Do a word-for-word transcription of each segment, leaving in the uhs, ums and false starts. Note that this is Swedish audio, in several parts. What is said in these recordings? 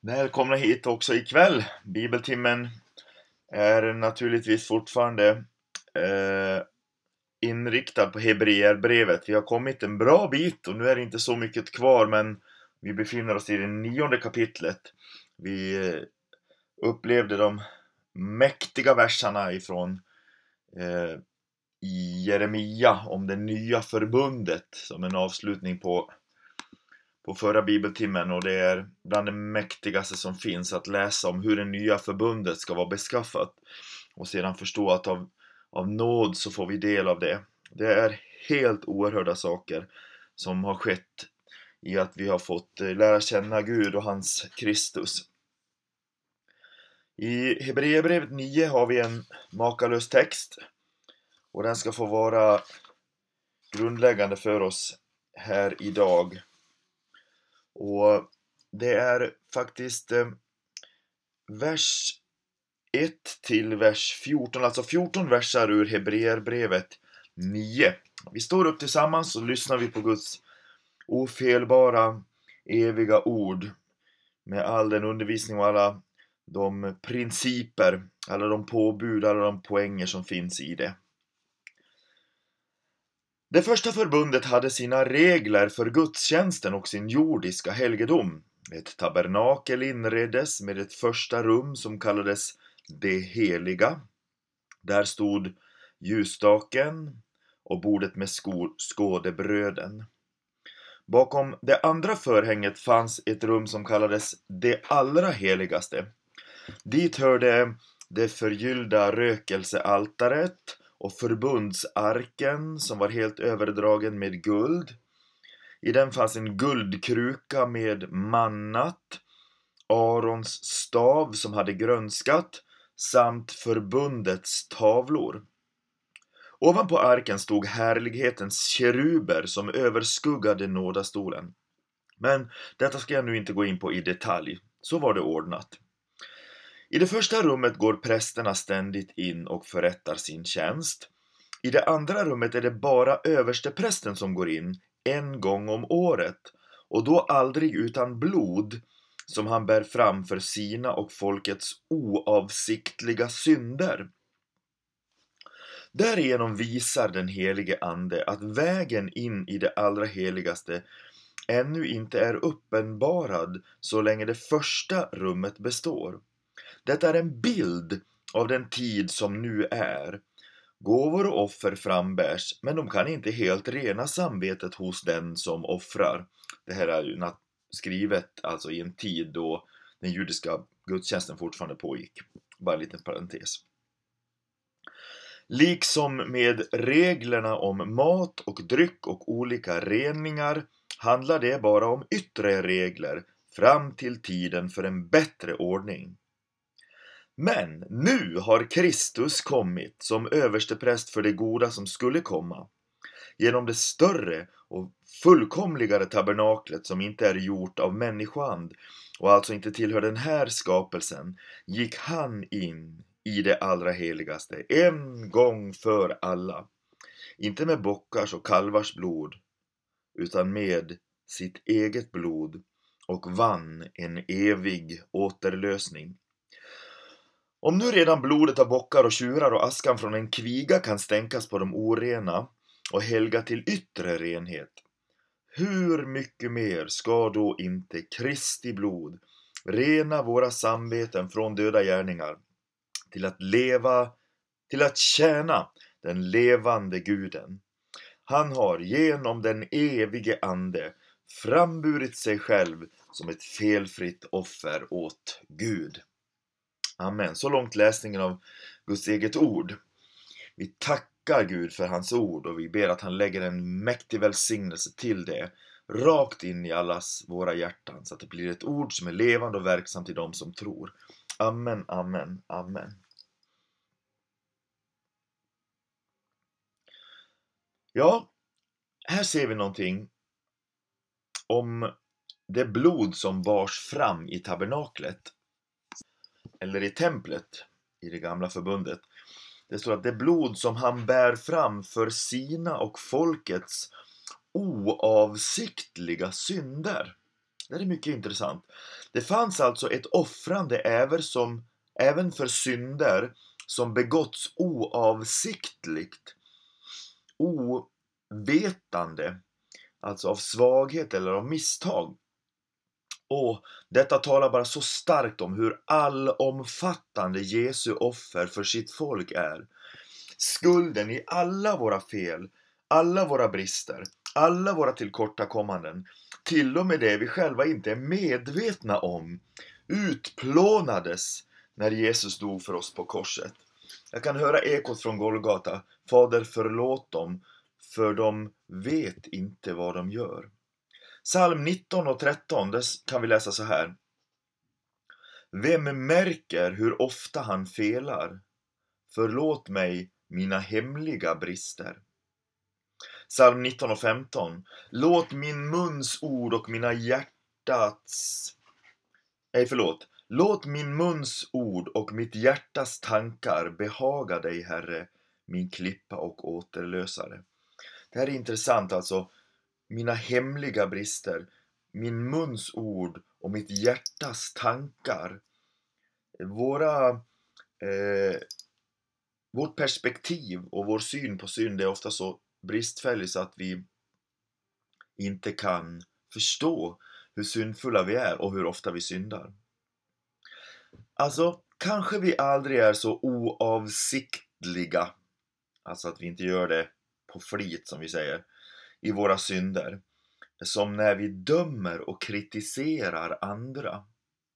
Välkomna hit också ikväll. Bibeltimmen är naturligtvis fortfarande eh, inriktad på Hebreerbrevet. Vi har kommit en bra bit och nu är det inte så mycket kvar, men vi befinner oss i det nionde kapitlet. Vi eh, upplevde de mäktiga verserna ifrån eh, i Jeremia om det nya förbundet som en avslutning på på förra bibeltimmen, och det är bland det mäktigaste som finns att läsa om hur det nya förbundet ska vara beskaffat och sedan förstå att av, av nåd så får vi del av det. Det är helt oerhörda saker som har skett i att vi har fått lära känna Gud och hans Kristus. I Hebreerbrevet nio har vi en makalös text och den ska få vara grundläggande för oss här idag. Och det är faktiskt eh, vers ett till vers fjorton, alltså fjorton versar ur Hebreerbrevet nio. Vi står upp tillsammans och lyssnar vi på Guds ofelbara, eviga ord med all den undervisning och alla de principer, alla de påbud, alla de poänger som finns i det. Det första förbundet hade sina regler för gudstjänsten och sin jordiska helgedom. Ett tabernakel inreddes med ett första rum som kallades det heliga. Där stod ljusstaken och bordet med skådebröden. Bakom det andra förhänget fanns ett rum som kallades det allra heligaste. Dit hörde det förgyllda rökelsealtaret och förbundsarken som var helt överdragen med guld. I den fanns en guldkruka med mannat, Arons stav som hade grönskat samt förbundets tavlor. Ovanpå arken stod härlighetens keruber som överskuggade nådastolen. Men detta ska jag nu inte gå in på i detalj, så var det ordnat. I det första rummet går prästerna ständigt in och förrättar sin tjänst. I det andra rummet är det bara översteprästen som går in en gång om året, och då aldrig utan blod som han bär fram för sina och folkets oavsiktliga synder. Därigenom visar den helige ande att vägen in i det allra heligaste ännu inte är uppenbarad så länge det första rummet består. Detta är en bild av den tid som nu är. Gåvor och offer frambärs, men de kan inte helt rena samvetet hos den som offrar. Det här är ju skrivet alltså i en tid då den judiska gudstjänsten fortfarande pågick. Bara en liten parentes. Liksom med reglerna om mat och dryck och olika reningar handlar det bara om yttre regler fram till tiden för en bättre ordning. Men nu har Kristus kommit som överstepräst för det goda som skulle komma. Genom det större och fullkomligare tabernaklet som inte är gjort av människohand och alltså inte tillhör den här skapelsen, gick han in i det allra heligaste en gång för alla. Inte med bockars och kalvars blod, utan med sitt eget blod, och vann en evig återlösning. Om nu redan blodet av bockar och tjurar och askan från en kviga kan stänkas på de orena och helga till yttre renhet, hur mycket mer ska då inte Kristi blod rena våra samveten från döda gärningar till att leva, till att tjäna den levande Guden. Han har genom den evige ande framburit sig själv som ett felfritt offer åt Gud. Amen. Så långt läsningen av Guds eget ord. Vi tackar Gud för hans ord och vi ber att han lägger en mäktig välsignelse till det rakt in i allas våra hjärtan, så att det blir ett ord som är levande och verksamt i dem som tror. Amen, amen, amen. Ja, här ser vi någonting om det blod som bars fram i tabernaklet eller i templet i det gamla förbundet. Det står att det blod som han bär fram för sina och folkets oavsiktliga synder. Det är mycket intressant. Det fanns alltså ett offrande även, som, även för synder som begåtts oavsiktligt, ovetande, alltså av svaghet eller av misstag. Och detta talar bara så starkt om hur allomfattande Jesu offer för sitt folk är. Skulden i alla våra fel, alla våra brister, alla våra tillkortakommanden, till och med det vi själva inte är medvetna om, utplånades när Jesus dog för oss på korset. Jag kan höra ekot från Golgata: Fader, förlåt dem, för de vet inte vad de gör. Psalm nitton och tretton, där kan vi läsa så här: Vem märker hur ofta han felar? Förlåt mig mina hemliga brister. Psalm nitton och femton: Låt min muns ord och mina hjärtats... Nej, förlåt. Låt min muns ord och mitt hjärtas tankar behaga dig, Herre, min klippa och återlösare. Det här är intressant, alltså. Mina hemliga brister, min muns ord och mitt hjärtas tankar. Våra, eh, vårt perspektiv och vår syn på synd är ofta så bristfällig så att vi inte kan förstå hur syndfulla vi är och hur ofta vi syndar. Alltså, kanske vi aldrig är så oavsiktliga, alltså att vi inte gör det på flit som vi säger, i våra synder, som när vi dömer och kritiserar andra.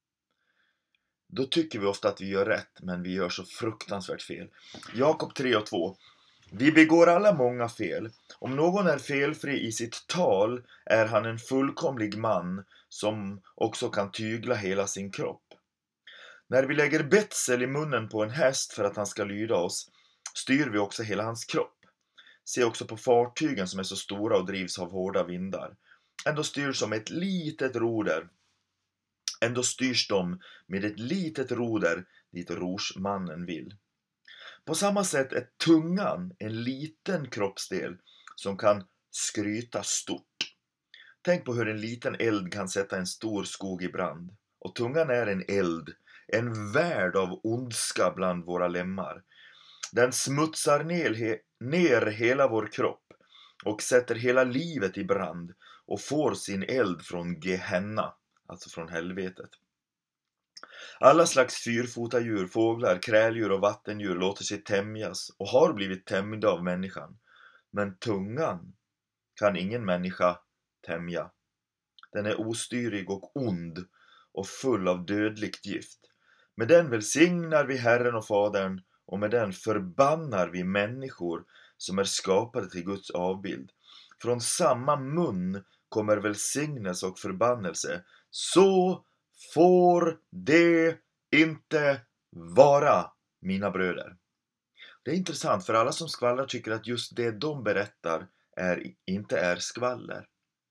Då tycker vi ofta att vi gör rätt, men vi gör så fruktansvärt fel. Jakob tre och två: Vi begår alla många fel. Om någon är felfri i sitt tal är han en fullkomlig man som också kan tygla hela sin kropp. När vi lägger betsel i munnen på en häst för att han ska lyda oss, styr vi också hela hans kropp. Se också på fartygen som är så stora och drivs av hårda vindar. Ändå styrs som ett litet roder. Ändå styrs de med ett litet roder dit rorsmannen vill. På samma sätt är tungan en liten kroppsdel som kan skryta stort. Tänk på hur en liten eld kan sätta en stor skog i brand. Och tungan är en eld, en värld av ondska bland våra lemmar. Den smutsar ner, he- ner hela vår kropp och sätter hela livet i brand och får sin eld från Gehenna, alltså från helvetet. Alla slags fyrfotadjur, fåglar, kräldjur och vattendjur låter sig tämjas och har blivit tämjda av människan. Men tungan kan ingen människa tämja. Den är ostyrig och ond och full av dödligt gift. Med den välsignar vi Herren och Fadern, och med den förbannar vi människor som är skapade till Guds avbild. Från samma mun kommer välsignelse och förbannelse. Så får det inte vara, mina bröder. Det är intressant, för alla som skvallrar tycker att just det de berättar är, inte är skvaller.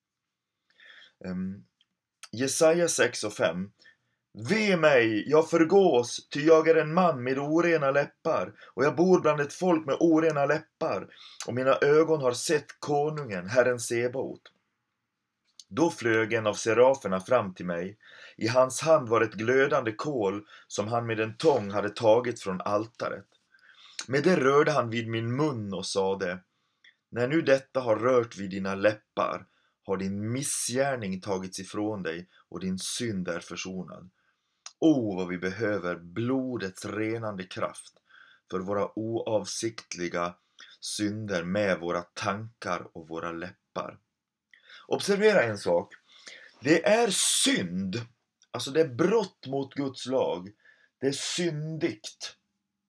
Um, Jesaja sex och fem: Ve mig, jag förgås, ty jag är en man med orena läppar, och jag bor bland ett folk med orena läppar, och mina ögon har sett konungen, Herren Sebaot. Då flög en av seraferna fram till mig. I hans hand var ett glödande kol som han med en tång hade tagit från altaret. Med det rörde han vid min mun och sade: När nu detta har rört vid dina läppar har din missgärning tagits ifrån dig och din synd är försonad. O, vad vi behöver blodets renande kraft för våra oavsiktliga synder med våra tankar och våra läppar. Observera en sak. Det är synd, alltså det är brott mot Guds lag. Det är syndigt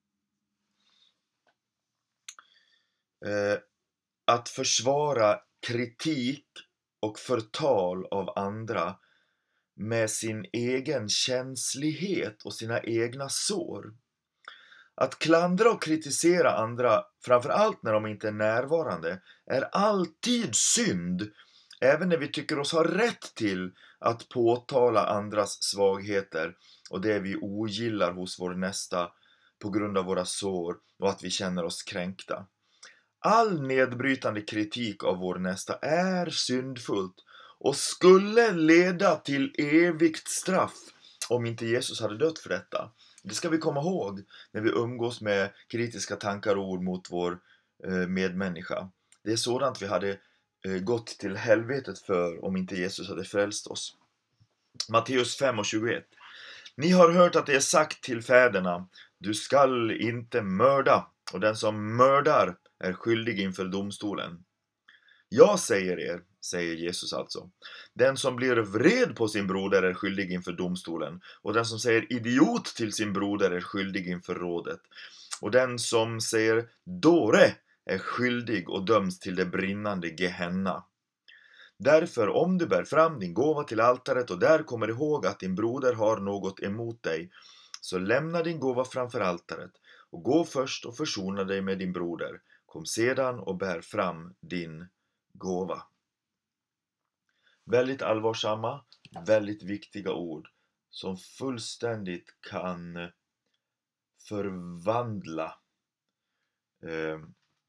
eh, att försvara kritik och förtal av andra med sin egen känslighet och sina egna sår. Att klandra och kritisera andra, framförallt när de inte är närvarande, är alltid synd, även när vi tycker oss ha rätt till att påtala andras svagheter och det vi ogillar hos vår nästa på grund av våra sår och att vi känner oss kränkta. All nedbrytande kritik av vår nästa är syndfullt och skulle leda till evigt straff om inte Jesus hade dött för detta. Det ska vi komma ihåg när vi umgås med kritiska tankar och ord mot vår medmänniska. Det är sådant vi hade gått till helvetet för om inte Jesus hade frälst oss. Matteus fem och tjugoett. Ni har hört att det är sagt till fäderna: du skall inte mörda, och den som mördar är skyldig inför domstolen. Jag säger er, säger Jesus alltså, den som blir vred på sin broder är skyldig inför domstolen, och den som säger idiot till sin broder är skyldig inför rådet, och den som säger dåre är skyldig och döms till det brinnande Gehenna. Därför, om du bär fram din gåva till altaret och där kommer ihåg att din broder har något emot dig, så lämna din gåva framför altaret och gå först och försona dig med din broder. Kom sedan och bär fram din gåva. Väldigt allvarsamma, väldigt viktiga ord som fullständigt kan förvandla eh,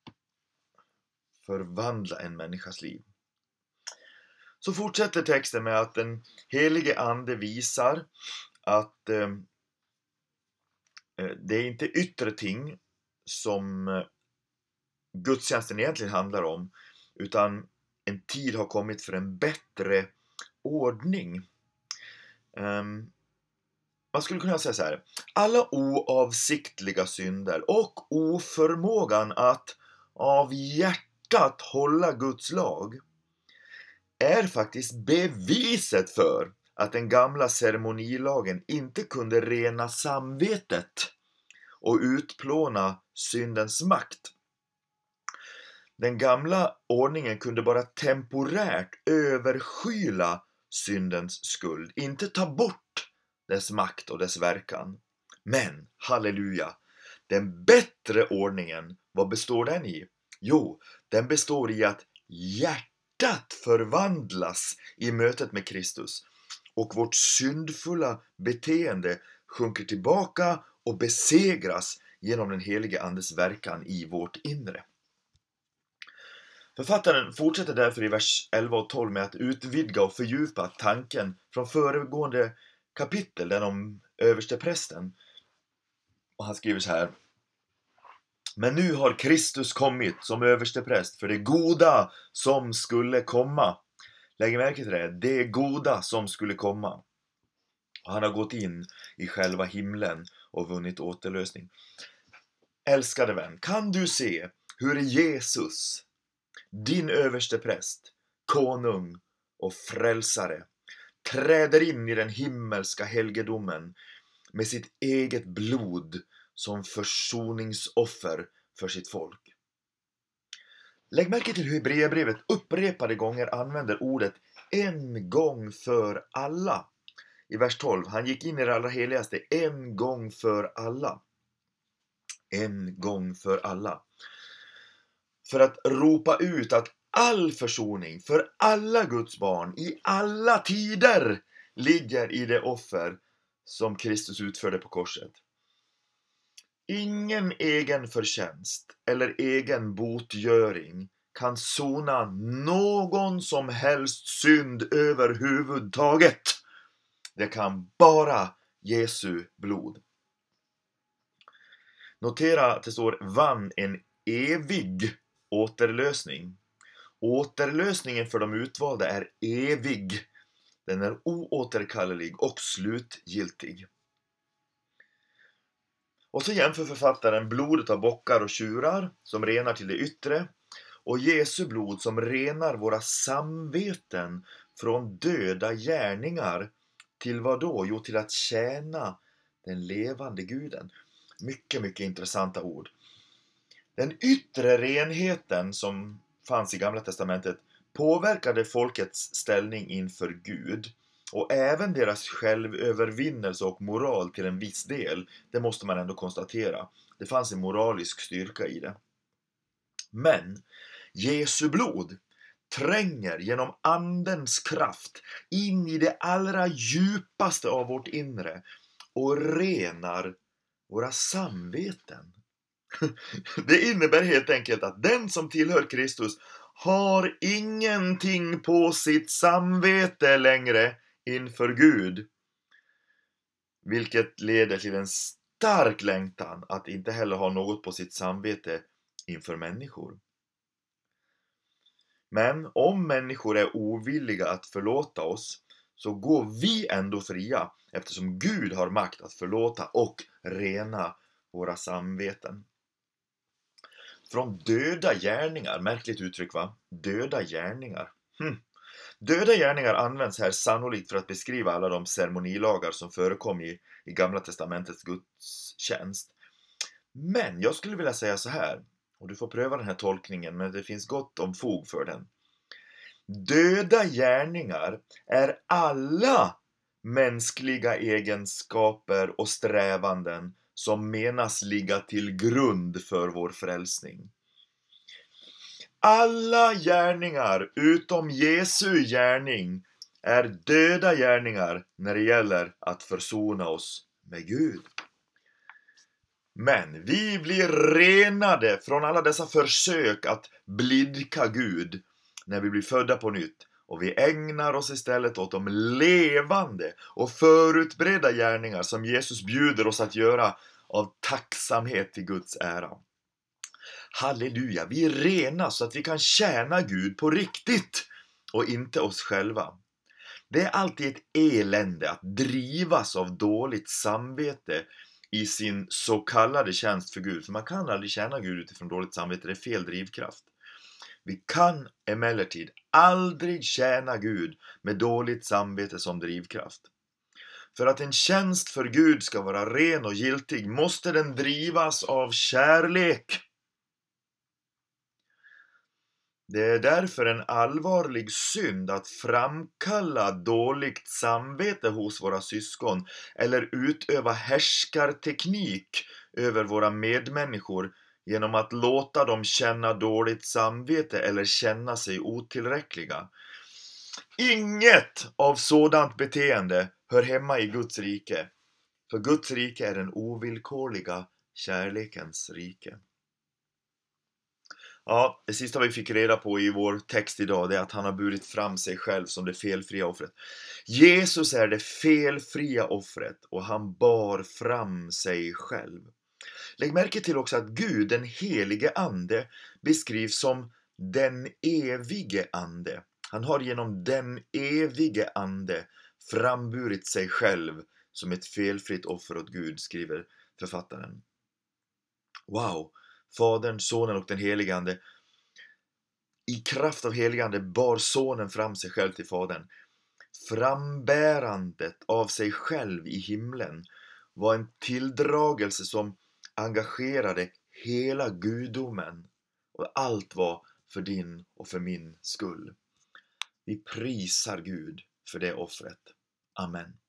förvandla en människas liv. Så fortsätter texten med att den helige ande visar att eh, det är inte yttre ting som eh, gudstjänsten egentligen handlar om, utan en tid har kommit för en bättre ordning. Um, man skulle kunna säga så här: alla oavsiktliga synder och oförmågan att av hjärtat hålla Guds lag är faktiskt beviset för att den gamla ceremonilagen inte kunde rena samvetet och utplåna syndens makt. Den gamla ordningen kunde bara temporärt överskyla syndens skuld, inte ta bort dess makt och dess verkan. Men, halleluja, den bättre ordningen, vad består den i? Jo, den består i att hjärtat förvandlas i mötet med Kristus och vårt syndfulla beteende sjunker tillbaka och besegras genom den helige andes verkan i vårt inre. Författaren fortsätter därför i vers elva och tolv med att utvidga och fördjupa tanken från föregående kapitel, den om översteprästen. Och han skriver så här: men nu har Kristus kommit som överstepräst för det goda som skulle komma. Lägg märke till det, det goda som skulle komma. Och han har gått in i själva himlen och vunnit återlösning. Älskade vän, kan du se hur Jesus, din överstepräst, konung och frälsare, träder in i den himmelska helgedomen med sitt eget blod som försoningsoffer för sitt folk? Lägg märke till hur Hebreerbrevet upprepade gånger använder ordet en gång för alla. I vers tolv, han gick in i det allra heligaste en gång för alla. En gång för alla. För att ropa ut att all försoning för alla Guds barn i alla tider ligger i det offer som Kristus utförde på korset. Ingen egen förtjänst eller egen botgöring kan sona någon som helst synd överhuvudtaget. Det kan bara Jesu blod. Notera att det står vann en evig återlösning. Återlösningen för de utvalda är evig. Den är oåterkallelig och slutgiltig. Och så jämför författaren blodet av bockar och tjurar som renar till det yttre och Jesu blod som renar våra samveten från döda gärningar till vad då? Jo, till att tjäna den levande guden. Mycket, mycket intressanta ord. Den yttre renheten som fanns i Gamla testamentet påverkade folkets ställning inför Gud och även deras självövervinnelse och moral till en viss del. Det måste man ändå konstatera. Det fanns en moralisk styrka i det. Men Jesu blod tränger genom andens kraft in i det allra djupaste av vårt inre och renar våra samveten. Det innebär helt enkelt att den som tillhör Kristus har ingenting på sitt samvete längre inför Gud. Vilket leder till en stark längtan att inte heller ha något på sitt samvete inför människor. Men om människor är ovilliga att förlåta oss, så går vi ändå fria, eftersom Gud har makt att förlåta och rena våra samveten. Från döda gärningar, märkligt uttryck va? Döda gärningar. Hm. Döda gärningar används här sannolikt för att beskriva alla de ceremonilagar som förekom i, i Gamla testamentets gudstjänst. Men jag skulle vilja säga så här, och du får pröva den här tolkningen, men det finns gott om fog för den. Döda gärningar är alla mänskliga egenskaper och strävanden som menas ligga till grund för vår frälsning. Alla gärningar utom Jesu gärning är döda gärningar när det gäller att försona oss med Gud. Men vi blir renade från alla dessa försök att blidka Gud när vi blir födda på nytt, och vi ägnar oss istället åt de levande och förutberedda gärningar som Jesus bjuder oss att göra av tacksamhet till Guds ära. Halleluja, vi är rena så att vi kan tjäna Gud på riktigt och inte oss själva. Det är alltid ett elände att drivas av dåligt samvete i sin så kallade tjänst för Gud. För man kan aldrig tjäna Gud utifrån dåligt samvete, det är fel drivkraft. Vi kan emellertid aldrig tjäna Gud med dåligt samvete som drivkraft. För att en tjänst för Gud ska vara ren och giltig måste den drivas av kärlek. Det är därför en allvarlig synd att framkalla dåligt samvete hos våra syskon eller utöva härskarteknik över våra medmänniskor genom att låta dem känna dåligt samvete eller känna sig otillräckliga. Inget av sådant beteende hör hemma i Guds rike, för Guds rike är den ovillkorliga kärlekens rike. Ja, det sista vi fick reda på i vår text idag är att han har burit fram sig själv som det felfria offret. Jesus är det felfria offret och han bar fram sig själv. Lägg märke till också att Gud, den helige ande, beskrivs som den evige ande. Han har genom den evige ande framburit sig själv som ett felfritt offer åt Gud, skriver författaren. Wow! Fadern, sonen och den helige ande. I kraft av helige ande bar sonen fram sig själv till fadern. Frambärandet av sig själv i himlen var en tilldragelse som engagerade hela gudomen. Och allt var för din och för min skull. Vi prisar Gud för det offret. Amen.